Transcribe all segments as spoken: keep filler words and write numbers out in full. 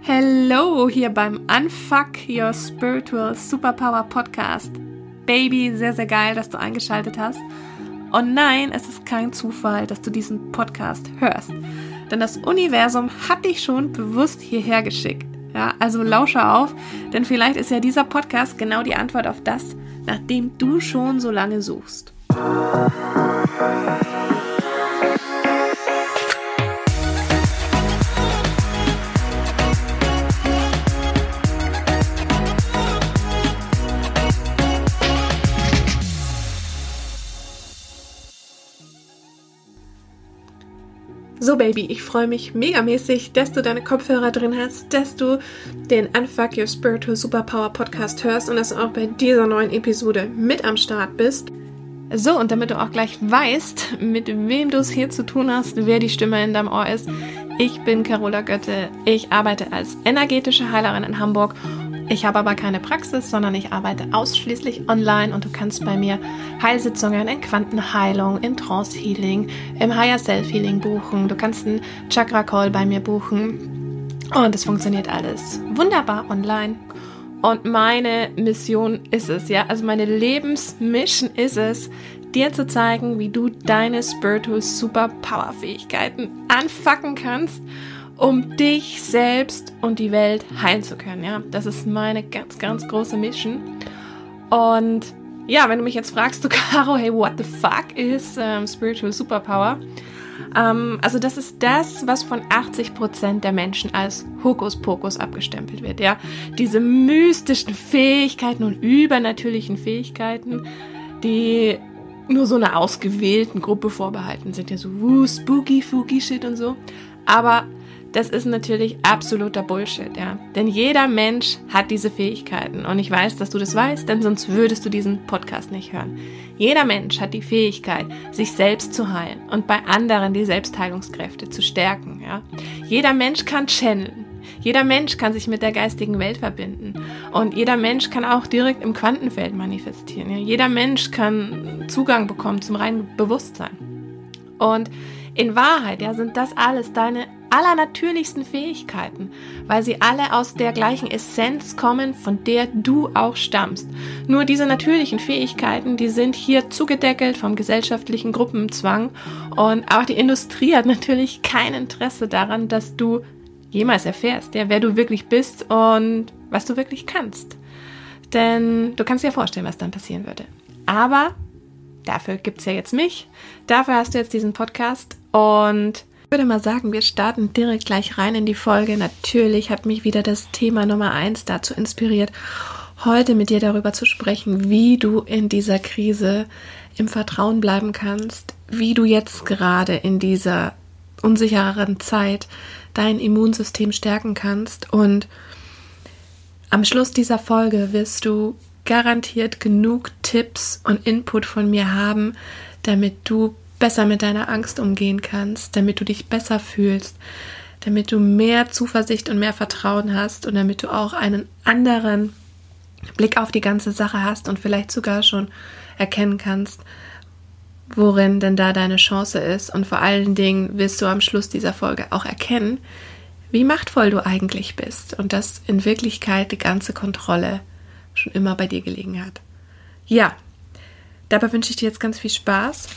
Hello, hier beim Unfuck Your Spiritual Superpower Podcast. Baby, sehr, sehr geil, dass du eingeschaltet hast. Und nein, es ist kein Zufall, dass du diesen Podcast hörst. Denn das Universum hat dich schon bewusst hierher geschickt. Ja, also lausche auf, denn vielleicht ist ja dieser Podcast genau die Antwort auf das, nach dem du schon so lange suchst. So Baby, ich freue mich megamäßig, dass du deine Kopfhörer drin hast, dass du den Unfuck Your Spiritual Superpower Podcast hörst und dass du auch bei dieser neuen Episode mit am Start bist. So, und damit du auch gleich weißt, mit wem du es hier zu tun hast, wer die Stimme in deinem Ohr ist, ich bin Carola Götte, ich arbeite als energetische Heilerin in Hamburg. Ich habe aber keine Praxis, sondern ich arbeite ausschließlich online und du kannst bei mir Heilsitzungen in Quantenheilung, in Trance-Healing, im Higher-Self-Healing buchen. Du kannst einen Chakra-Call bei mir buchen und es funktioniert alles wunderbar online. Und meine Mission ist es, ja, also meine Lebensmission ist es, dir zu zeigen, wie du deine Spiritual Superpower-Fähigkeiten anfacken kannst, um dich selbst und die Welt heilen zu können. Ja, das ist meine ganz, ganz große Mission. Und ja, wenn du mich jetzt fragst, du Caro, hey, what the fuck ist ähm, Spiritual Superpower? Ähm, also das ist das, was von achtzig Prozent der Menschen als Hokuspokus abgestempelt wird. Ja, diese mystischen Fähigkeiten und übernatürlichen Fähigkeiten, die nur so einer ausgewählten Gruppe vorbehalten sind. Ja, so uh, spooky, fooky shit und so. Aber das ist natürlich absoluter Bullshit, ja. Denn jeder Mensch hat diese Fähigkeiten. Und ich weiß, dass du das weißt, denn sonst würdest du diesen Podcast nicht hören. Jeder Mensch hat die Fähigkeit, sich selbst zu heilen und bei anderen die Selbstheilungskräfte zu stärken, ja. Jeder Mensch kann channeln. Jeder Mensch kann sich mit der geistigen Welt verbinden. Und jeder Mensch kann auch direkt im Quantenfeld manifestieren, ja. Jeder Mensch kann Zugang bekommen zum reinen Bewusstsein. Und in Wahrheit, ja, sind das alles deine allernatürlichsten Fähigkeiten, weil sie alle aus der gleichen Essenz kommen, von der du auch stammst. Nur diese natürlichen Fähigkeiten, die sind hier zugedeckelt vom gesellschaftlichen Gruppenzwang und auch die Industrie hat natürlich kein Interesse daran, dass du jemals erfährst, ja, wer du wirklich bist und was du wirklich kannst. Denn du kannst dir vorstellen, was dann passieren würde. Aber dafür gibt es ja jetzt mich, dafür hast du jetzt diesen Podcast und ich würde mal sagen, wir starten direkt gleich rein in die Folge. Natürlich hat mich wieder das Thema Nummer eins dazu inspiriert, heute mit dir darüber zu sprechen, wie du in dieser Krise im Vertrauen bleiben kannst, wie du jetzt gerade in dieser unsicheren Zeit dein Immunsystem stärken kannst. Und am Schluss dieser Folge wirst du garantiert genug Tipps und Input von mir haben, damit du besser mit deiner Angst umgehen kannst, damit du dich besser fühlst, damit du mehr Zuversicht und mehr Vertrauen hast und damit du auch einen anderen Blick auf die ganze Sache hast und vielleicht sogar schon erkennen kannst, worin denn da deine Chance ist. Und vor allen Dingen wirst du am Schluss dieser Folge auch erkennen, wie machtvoll du eigentlich bist und dass in Wirklichkeit die ganze Kontrolle schon immer bei dir gelegen hat. Ja, dabei wünsche ich dir jetzt ganz viel Spaß.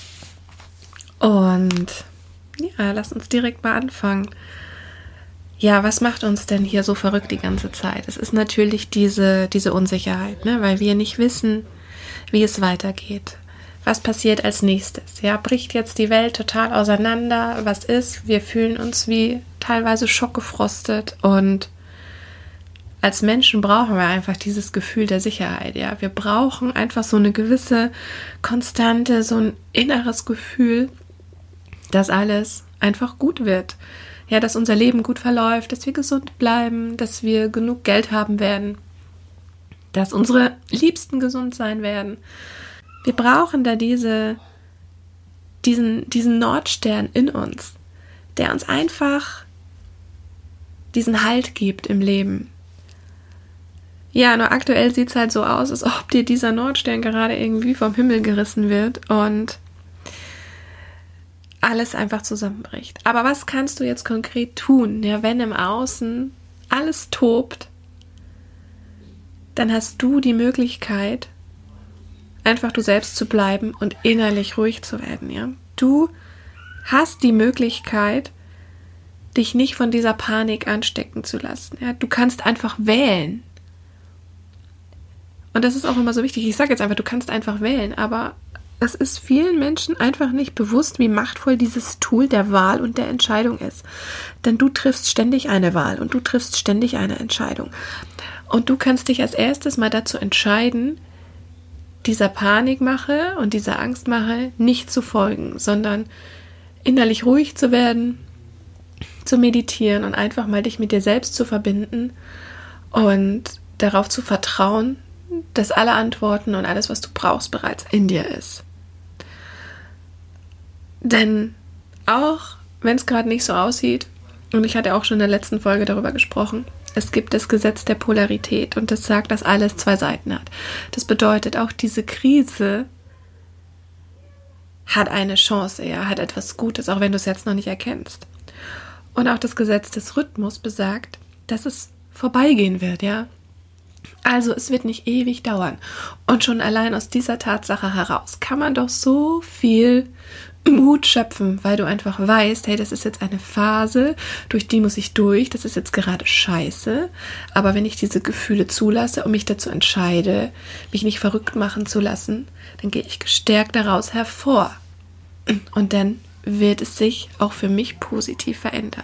Und ja, lass uns direkt mal anfangen. Ja, was macht uns denn hier so verrückt die ganze Zeit? Es ist natürlich diese, diese Unsicherheit, ne? Weil wir nicht wissen, wie es weitergeht. Was passiert als nächstes? Ja, bricht jetzt die Welt total auseinander? Was ist? Wir fühlen uns wie teilweise schockgefrostet und als Menschen brauchen wir einfach dieses Gefühl der Sicherheit, ja. Wir brauchen einfach so eine gewisse Konstante, so ein inneres Gefühl, dass alles einfach gut wird. Ja, dass unser Leben gut verläuft, dass wir gesund bleiben, dass wir genug Geld haben werden, dass unsere Liebsten gesund sein werden. Wir brauchen da diese, diesen, diesen Nordstern in uns, der uns einfach diesen Halt gibt im Leben. Ja, nur aktuell sieht es halt so aus, als ob dir dieser Nordstern gerade irgendwie vom Himmel gerissen wird und alles einfach zusammenbricht. Aber was kannst du jetzt konkret tun, ja, wenn im Außen alles tobt, dann hast du die Möglichkeit, einfach du selbst zu bleiben und innerlich ruhig zu werden. Ja? Du hast die Möglichkeit, dich nicht von dieser Panik anstecken zu lassen. Ja? Du kannst einfach wählen. Und das ist auch immer so wichtig. Ich sage jetzt einfach, du kannst einfach wählen, aber es ist vielen Menschen einfach nicht bewusst, wie machtvoll dieses Tool der Wahl und der Entscheidung ist. Denn du triffst ständig eine Wahl und du triffst ständig eine Entscheidung. Und du kannst dich als erstes mal dazu entscheiden, dieser Panikmache und dieser Angstmache nicht zu folgen, sondern innerlich ruhig zu werden, zu meditieren und einfach mal dich mit dir selbst zu verbinden und darauf zu vertrauen, dass alle Antworten und alles, was du brauchst, bereits in dir ist. Denn auch wenn es gerade nicht so aussieht, und ich hatte auch schon in der letzten Folge darüber gesprochen, es gibt das Gesetz der Polarität und das sagt, dass alles zwei Seiten hat. Das bedeutet, auch diese Krise hat eine Chance, ja, hat etwas Gutes, auch wenn du es jetzt noch nicht erkennst. Und auch das Gesetz des Rhythmus besagt, dass es vorbeigehen wird, ja. Also es wird nicht ewig dauern. Und schon allein aus dieser Tatsache heraus kann man doch so viel Mut schöpfen, weil du einfach weißt, hey, das ist jetzt eine Phase, durch die muss ich durch, das ist jetzt gerade scheiße, aber wenn ich diese Gefühle zulasse und mich dazu entscheide, mich nicht verrückt machen zu lassen, dann gehe ich gestärkt daraus hervor. Und dann wird es sich auch für mich positiv verändern.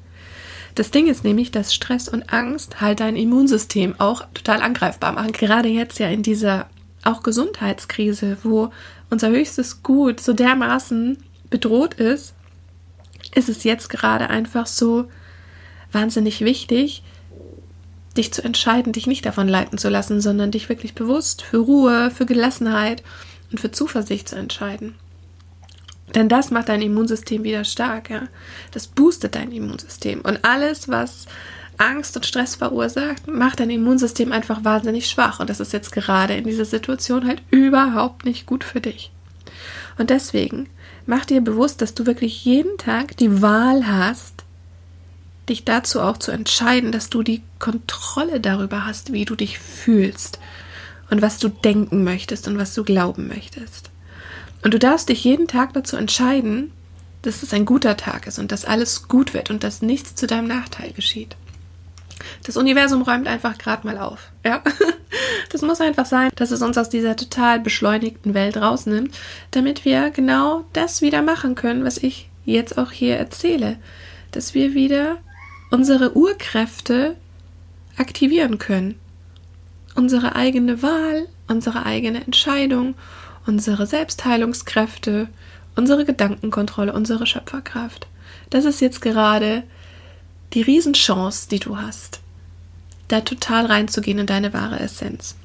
Das Ding ist nämlich, dass Stress und Angst halt dein Immunsystem auch total angreifbar machen. Gerade jetzt ja in dieser auch Gesundheitskrise, wo unser höchstes Gut so dermaßen bedroht ist, ist es jetzt gerade einfach so wahnsinnig wichtig, dich zu entscheiden, dich nicht davon leiten zu lassen, sondern dich wirklich bewusst für Ruhe, für Gelassenheit und für Zuversicht zu entscheiden. Denn das macht dein Immunsystem wieder stark, ja. Das boostet dein Immunsystem. Und alles, was Angst und Stress verursacht, macht dein Immunsystem einfach wahnsinnig schwach. Und das ist jetzt gerade in dieser Situation halt überhaupt nicht gut für dich. Und deswegen mach dir bewusst, dass du wirklich jeden Tag die Wahl hast, dich dazu auch zu entscheiden, dass du die Kontrolle darüber hast, wie du dich fühlst und was du denken möchtest und was du glauben möchtest. Und du darfst dich jeden Tag dazu entscheiden, dass es ein guter Tag ist und dass alles gut wird und dass nichts zu deinem Nachteil geschieht. Das Universum räumt einfach gerade mal auf. Ja? Das muss einfach sein, dass es uns aus dieser total beschleunigten Welt rausnimmt, damit wir genau das wieder machen können, was ich jetzt auch hier erzähle. Dass wir wieder unsere Urkräfte aktivieren können. Unsere eigene Wahl, unsere eigene Entscheidung, unsere Selbstheilungskräfte, unsere Gedankenkontrolle, unsere Schöpferkraft. Das ist jetzt gerade die Riesenchance, die du hast, da total reinzugehen in deine wahre Essenz.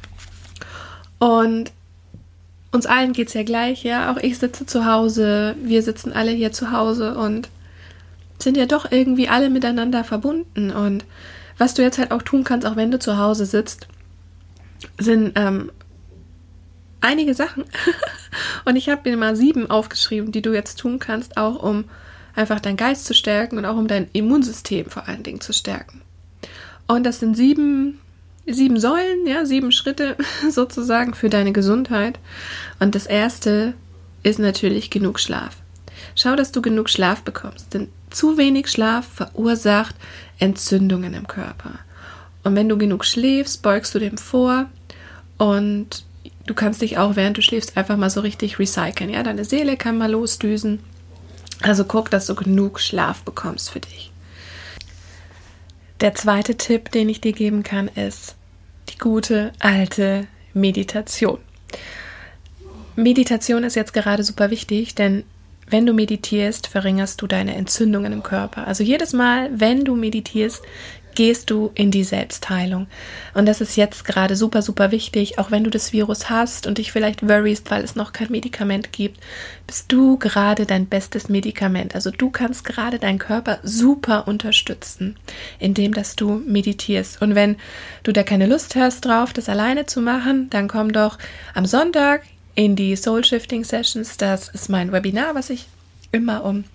Und uns allen geht es ja gleich, ja. Auch ich sitze zu Hause, wir sitzen alle hier zu Hause und sind ja doch irgendwie alle miteinander verbunden. Und was du jetzt halt auch tun kannst, auch wenn du zu Hause sitzt, sind ähm, einige Sachen. Und ich habe mir mal sieben aufgeschrieben, die du jetzt tun kannst, auch um einfach deinen Geist zu stärken und auch um dein Immunsystem vor allen Dingen zu stärken. Und das sind sieben, sieben Säulen, ja, sieben Schritte sozusagen für deine Gesundheit. Und das erste ist natürlich genug Schlaf. Schau, dass du genug Schlaf bekommst, denn zu wenig Schlaf verursacht Entzündungen im Körper. Und wenn du genug schläfst, beugst du dem vor und du kannst dich auch, während du schläfst, einfach mal so richtig recyceln. Ja, deine Seele kann mal losdüsen. Also guck, dass du genug Schlaf bekommst für dich. Der zweite Tipp, den ich dir geben kann, ist die gute alte Meditation. Meditation ist jetzt gerade super wichtig, denn wenn du meditierst, verringerst du deine Entzündungen im Körper. Also jedes Mal, wenn du meditierst, gehst du in die Selbstheilung. Und das ist jetzt gerade super, super wichtig. Auch wenn du das Virus hast und dich vielleicht worriest, weil es noch kein Medikament gibt, bist du gerade dein bestes Medikament. Also du kannst gerade deinen Körper super unterstützen, indem dass du meditierst. Und wenn du da keine Lust hast drauf, das alleine zu machen, dann komm doch am Sonntag in die Soul Shifting Sessions. Das ist mein Webinar, was ich immer um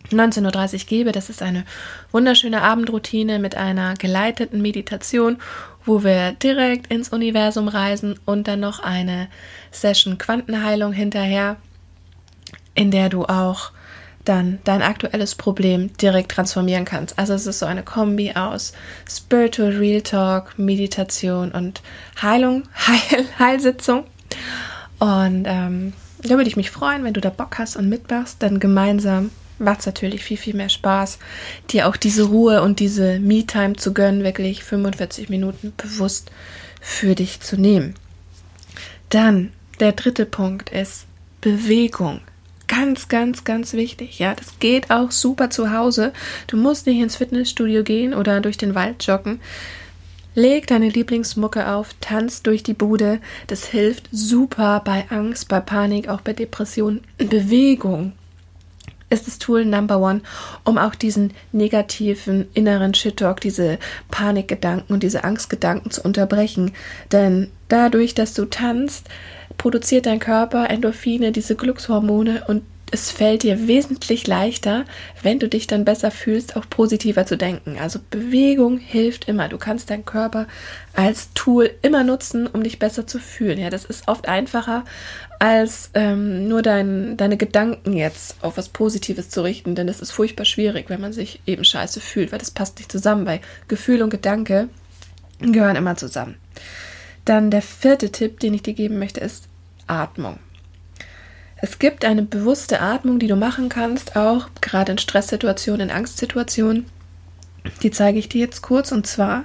neunzehn Uhr dreißig gebe. Das ist eine wunderschöne Abendroutine mit einer geleiteten Meditation, wo wir direkt ins Universum reisen und dann noch eine Session Quantenheilung hinterher, in der du auch dann dein aktuelles Problem direkt transformieren kannst. Also es ist so eine Kombi aus Spiritual Real Talk, Meditation und Heilung, Heil, Heilsitzung. Und ähm, da würde ich mich freuen, wenn du da Bock hast und mitmachst, dann gemeinsam macht es natürlich viel, viel mehr Spaß, dir auch diese Ruhe und diese Me-Time zu gönnen, wirklich fünfundvierzig Minuten bewusst für dich zu nehmen. Dann der dritte Punkt ist Bewegung. Ganz, ganz, ganz wichtig. Ja, das geht auch super zu Hause. Du musst nicht ins Fitnessstudio gehen oder durch den Wald joggen. Leg deine Lieblingsmucke auf, tanz durch die Bude. Das hilft super bei Angst, bei Panik, auch bei Depressionen. Bewegung ist das Tool Number One, um auch diesen negativen inneren Shit-Talk, diese Panikgedanken und diese Angstgedanken zu unterbrechen. Denn dadurch, dass du tanzt, produziert dein Körper Endorphine, diese Glückshormone, und es fällt dir wesentlich leichter, wenn du dich dann besser fühlst, auch positiver zu denken. Also Bewegung hilft immer. Du kannst deinen Körper als Tool immer nutzen, um dich besser zu fühlen. Ja, das ist oft einfacher, als ähm, nur dein, deine Gedanken jetzt auf was Positives zu richten, denn das ist furchtbar schwierig, wenn man sich eben scheiße fühlt, weil das passt nicht zusammen, weil Gefühl und Gedanke gehören immer zusammen. Dann der vierte Tipp, den ich dir geben möchte, ist Atmung. Es gibt eine bewusste Atmung, die du machen kannst, auch gerade in Stresssituationen, in Angstsituationen. Die zeige ich dir jetzt kurz, und zwar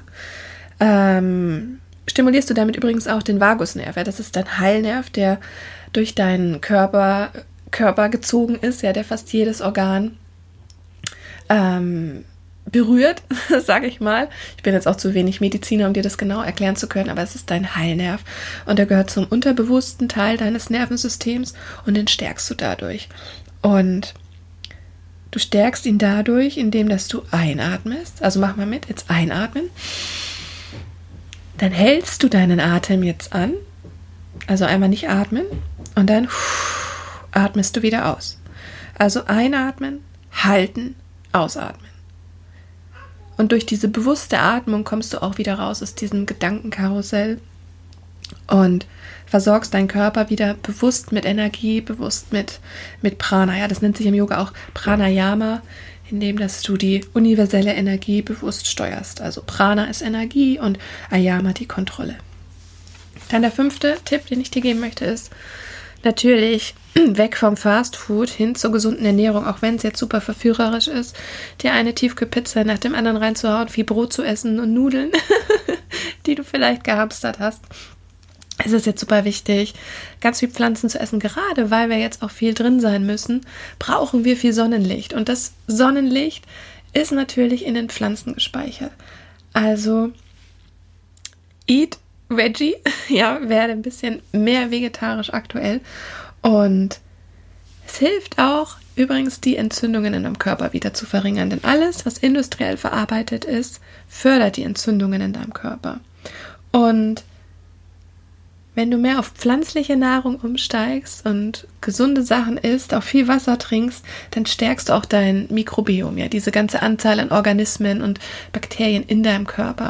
ähm, stimulierst du damit übrigens auch den Vagusnerv. Ja, das ist dein Heilnerv, der durch deinen Körper, Körper gezogen ist, ja, der fast jedes Organ ähm, berührt, sage ich mal. Ich bin jetzt auch zu wenig Mediziner, um dir das genau erklären zu können, aber es ist dein Heilnerv und er gehört zum unterbewussten Teil deines Nervensystems und den stärkst du dadurch. Und du stärkst ihn dadurch, indem dass du einatmest. Also mach mal mit, jetzt einatmen. Dann hältst du deinen Atem jetzt an, also einmal nicht atmen und dann atmest du wieder aus. Also einatmen, halten, ausatmen. Und durch diese bewusste Atmung kommst du auch wieder raus aus diesem Gedankenkarussell und versorgst deinen Körper wieder bewusst mit Energie, bewusst mit, mit Prana. Ja, das nennt sich im Yoga auch Pranayama, indem dass du die universelle Energie bewusst steuerst. Also Prana ist Energie und Ayama die Kontrolle. Dann der fünfte Tipp, den ich dir geben möchte, ist natürlich weg vom Fast Food hin zur gesunden Ernährung, auch wenn es jetzt super verführerisch ist, dir eine Tiefkühlpizza nach dem anderen reinzuhauen, viel Brot zu essen und Nudeln, die du vielleicht gehamstert hast. Es ist jetzt super wichtig, ganz viel Pflanzen zu essen. Gerade weil wir jetzt auch viel drin sein müssen, brauchen wir viel Sonnenlicht. Und das Sonnenlicht ist natürlich in den Pflanzen gespeichert. Also eat Veggie, ja, werde ein bisschen mehr vegetarisch aktuell. Und es hilft auch, übrigens die Entzündungen in deinem Körper wieder zu verringern. Denn alles, was industriell verarbeitet ist, fördert die Entzündungen in deinem Körper. Und wenn du mehr auf pflanzliche Nahrung umsteigst und gesunde Sachen isst, auch viel Wasser trinkst, dann stärkst du auch dein Mikrobiom, ja, diese ganze Anzahl an Organismen und Bakterien in deinem Körper.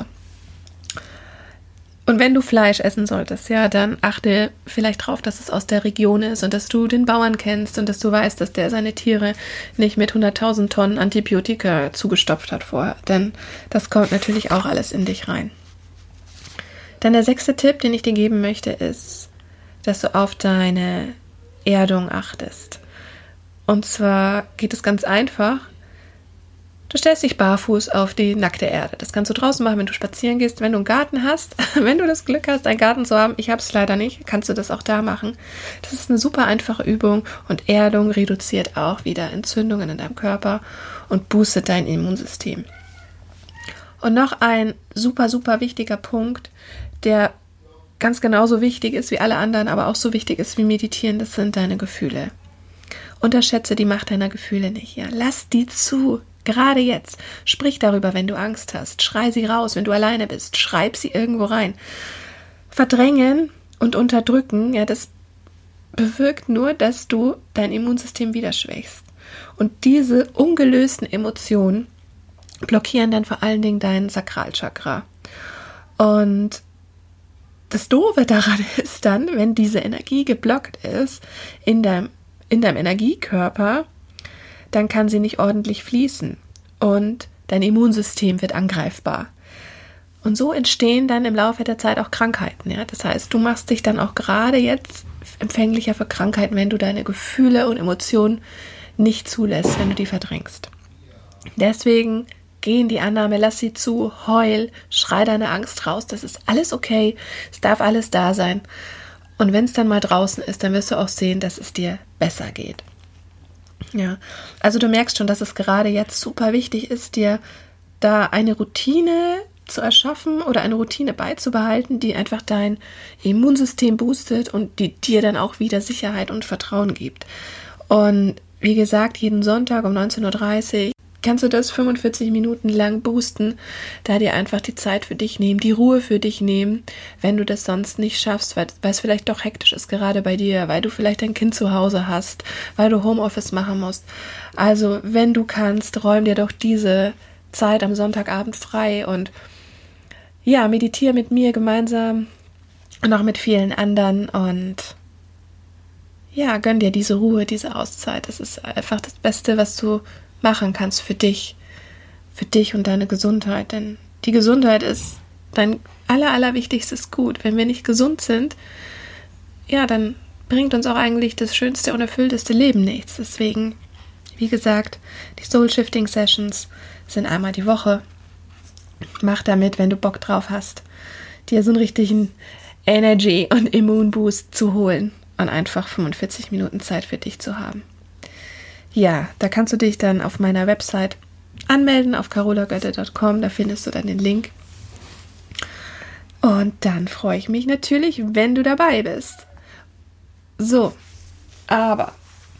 Und wenn du Fleisch essen solltest, ja, dann achte vielleicht drauf, dass es aus der Region ist und dass du den Bauern kennst und dass du weißt, dass der seine Tiere nicht mit hunderttausend Tonnen Antibiotika zugestopft hat vorher. Denn das kommt natürlich auch alles in dich rein. Dann der sechste Tipp, den ich dir geben möchte, ist, dass du auf deine Erdung achtest. Und zwar geht es ganz einfach. Du stellst dich barfuß auf die nackte Erde. Das kannst du draußen machen, wenn du spazieren gehst, wenn du einen Garten hast. Wenn du das Glück hast, einen Garten zu haben, ich habe es leider nicht, kannst du das auch da machen. Das ist eine super einfache Übung und Erdung reduziert auch wieder Entzündungen in deinem Körper und boostet dein Immunsystem. Und noch ein super, super wichtiger Punkt, der ganz genauso wichtig ist wie alle anderen, aber auch so wichtig ist wie Meditieren, das sind deine Gefühle. Unterschätze die Macht deiner Gefühle nicht. Ja? Lass die zu. Gerade jetzt. Sprich darüber, wenn du Angst hast. Schrei sie raus, wenn du alleine bist. Schreib sie irgendwo rein. Verdrängen und unterdrücken, ja, das bewirkt nur, dass du dein Immunsystem wieder schwächst. Und diese ungelösten Emotionen blockieren dann vor allen Dingen dein Sakralchakra. Und das Doofe daran ist dann, wenn diese Energie geblockt ist in deinem, in deinem Energiekörper, dann kann sie nicht ordentlich fließen und dein Immunsystem wird angreifbar. Und so entstehen dann im Laufe der Zeit auch Krankheiten. Ja? Das heißt, du machst dich dann auch gerade jetzt empfänglicher für Krankheiten, wenn du deine Gefühle und Emotionen nicht zulässt, wenn du die verdrängst. Deswegen geh in die Annahme, lass sie zu, heul, schrei deine Angst raus, das ist alles okay, es darf alles da sein. Und wenn es dann mal draußen ist, dann wirst du auch sehen, dass es dir besser geht. Ja, also du merkst schon, dass es gerade jetzt super wichtig ist, dir da eine Routine zu erschaffen oder eine Routine beizubehalten, die einfach dein Immunsystem boostet und die dir dann auch wieder Sicherheit und Vertrauen gibt. Und wie gesagt, jeden Sonntag um neunzehn Uhr dreißig kannst du das fünfundvierzig Minuten lang boosten, da dir einfach die Zeit für dich nehmen, die Ruhe für dich nehmen, wenn du das sonst nicht schaffst, weil, weil es vielleicht doch hektisch ist gerade bei dir, weil du vielleicht dein Kind zu Hause hast, weil du Homeoffice machen musst. Also wenn du kannst, räum dir doch diese Zeit am Sonntagabend frei und ja, meditiere mit mir gemeinsam und auch mit vielen anderen und ja, gönn dir diese Ruhe, diese Auszeit. Das ist einfach das Beste, was du machen kannst für dich, für dich und deine Gesundheit, denn die Gesundheit ist dein aller, allerwichtigstes Gut. Wenn wir nicht gesund sind, ja, dann bringt uns auch eigentlich das schönste und erfüllteste Leben nichts. Deswegen, wie gesagt, die Soul-Shifting-Sessions sind einmal die Woche. Mach damit, wenn du Bock drauf hast, dir so einen richtigen Energy- und Immunboost zu holen und einfach fünfundvierzig Minuten Zeit für dich zu haben. Ja, da kannst du dich dann auf meiner Website anmelden, auf carola götte punkt com, da findest du dann den Link. Und dann freue ich mich natürlich, wenn du dabei bist. So, aber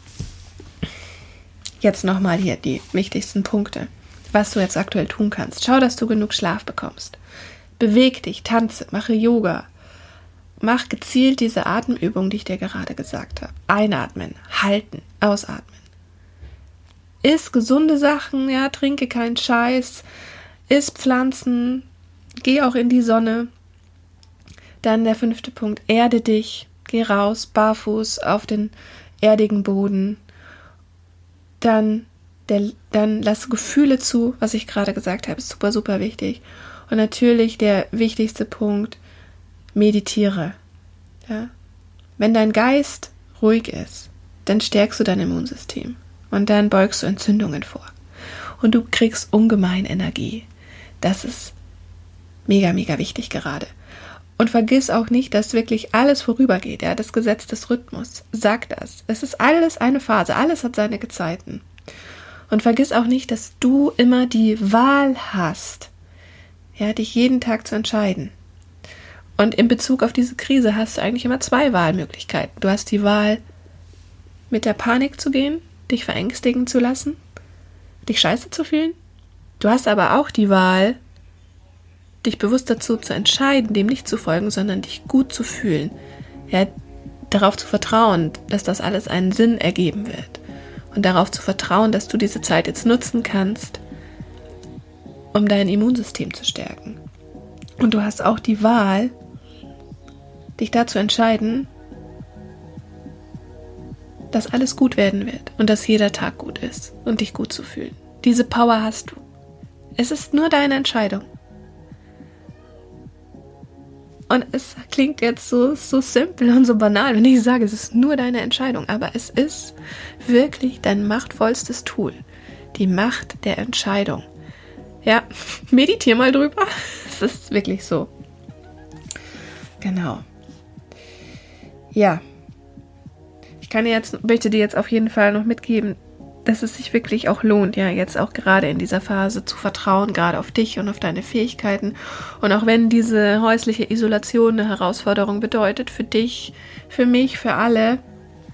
jetzt nochmal hier die wichtigsten Punkte, was du jetzt aktuell tun kannst. Schau, dass du genug Schlaf bekommst. Beweg dich, tanze, mache Yoga. Mach gezielt diese Atemübung, die ich dir gerade gesagt habe. Einatmen, halten, ausatmen. Iss gesunde Sachen, ja, trinke keinen Scheiß, iss Pflanzen, geh auch in die Sonne. Dann der fünfte Punkt, erde dich, geh raus, barfuß auf den erdigen Boden. Dann, der, dann lass Gefühle zu, was ich gerade gesagt habe, ist super, super wichtig. Und natürlich der wichtigste Punkt, meditiere. Ja? Wenn dein Geist ruhig ist, dann stärkst du dein Immunsystem. Und dann beugst du Entzündungen vor. Und du kriegst ungemein Energie. Das ist mega, mega wichtig gerade. Und vergiss auch nicht, dass wirklich alles vorübergeht. Ja, das Gesetz des Rhythmus. Sag das. Es ist alles eine Phase. Alles hat seine Gezeiten. Und vergiss auch nicht, dass du immer die Wahl hast, ja, dich jeden Tag zu entscheiden. Und in Bezug auf diese Krise hast du eigentlich immer zwei Wahlmöglichkeiten. Du hast die Wahl, mit der Panik zu gehen, dich verängstigen zu lassen, dich scheiße zu fühlen. Du hast aber auch die Wahl, dich bewusst dazu zu entscheiden, dem nicht zu folgen, sondern dich gut zu fühlen. Ja, darauf zu vertrauen, dass das alles einen Sinn ergeben wird. Und darauf zu vertrauen, dass du diese Zeit jetzt nutzen kannst, um dein Immunsystem zu stärken. Und du hast auch die Wahl, dich dazu entscheiden, dass alles gut werden wird und dass jeder Tag gut ist und dich gut zu fühlen. Diese Power hast du. Es ist nur deine Entscheidung. Und es klingt jetzt so, so simpel und so banal, wenn ich sage, es ist nur deine Entscheidung. Aber es ist wirklich dein machtvollstes Tool. Die Macht der Entscheidung. Ja, meditiere mal drüber. Es ist wirklich so. Genau. Ja. Ich kann dir jetzt, möchte dir jetzt auf jeden Fall noch mitgeben, dass es sich wirklich auch lohnt, ja, jetzt auch gerade in dieser Phase zu vertrauen, gerade auf dich und auf deine Fähigkeiten. Und auch wenn diese häusliche Isolation eine Herausforderung bedeutet, für dich, für mich, für alle,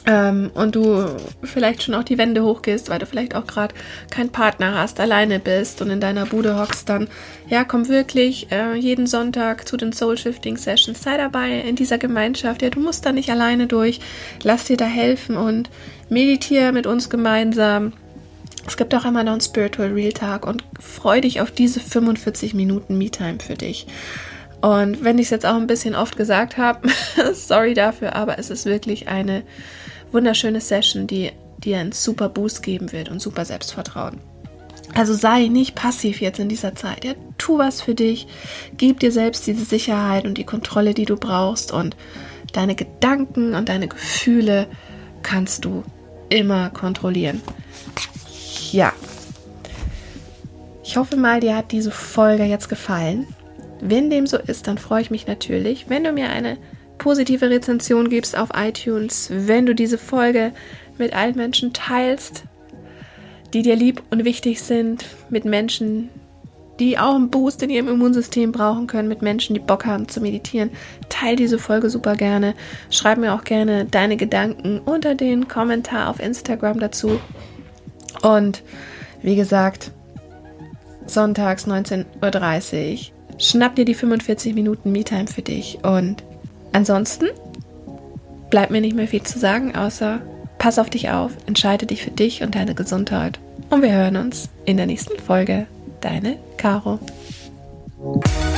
ähm, und du vielleicht schon auch die Wände hochgehst, weil du vielleicht auch gerade keinen Partner hast, alleine bist und in deiner Bude hockst, dann ja, komm wirklich äh, jeden Sonntag zu den Soul Shifting Sessions, sei dabei in dieser Gemeinschaft, ja, du musst da nicht alleine durch, lass dir da helfen und meditiere mit uns gemeinsam. Es gibt auch immer noch einen Spiritual Real Tag und freu dich auf diese fünfundvierzig Minuten Me-Time für dich. Und wenn ich es jetzt auch ein bisschen oft gesagt habe, sorry dafür, aber es ist wirklich eine wunderschöne Session, die dir einen super Boost geben wird und super Selbstvertrauen. Also sei nicht passiv jetzt in dieser Zeit. Ja, tu was für dich, gib dir selbst diese Sicherheit und die Kontrolle, die du brauchst, und deine Gedanken und deine Gefühle kannst du immer kontrollieren. Ja, ich hoffe mal, dir hat diese Folge jetzt gefallen. Wenn dem so ist, dann freue ich mich natürlich, wenn du mir eine positive Rezension gibst auf iTunes, wenn du diese Folge mit allen Menschen teilst, die dir lieb und wichtig sind, mit Menschen, die auch einen Boost in ihrem Immunsystem brauchen können, mit Menschen, die Bock haben zu meditieren. Teil diese Folge super gerne. Schreib mir auch gerne deine Gedanken unter den Kommentar auf Instagram dazu. Und wie gesagt, sonntags neunzehn Uhr dreißig, schnapp dir die fünfundvierzig Minuten Me-Time für dich. Und ansonsten bleibt mir nicht mehr viel zu sagen, außer pass auf dich auf, entscheide dich für dich und deine Gesundheit. Und wir hören uns in der nächsten Folge. Deine Caro.